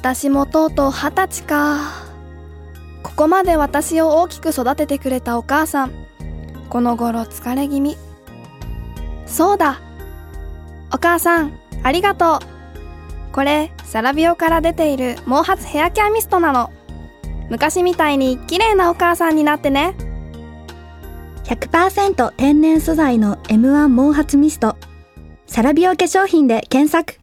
私もとうとう20歳か。ここまで私を大きく育ててくれたお母さん、この頃疲れ気味。そうだ、お母さんありがとう。これサラビオから出ている毛髪ヘアケアミストなの。昔みたいに綺麗なお母さんになってね。 100% 天然素材の M1 毛髪ミスト、サラビオ化粧品で検索。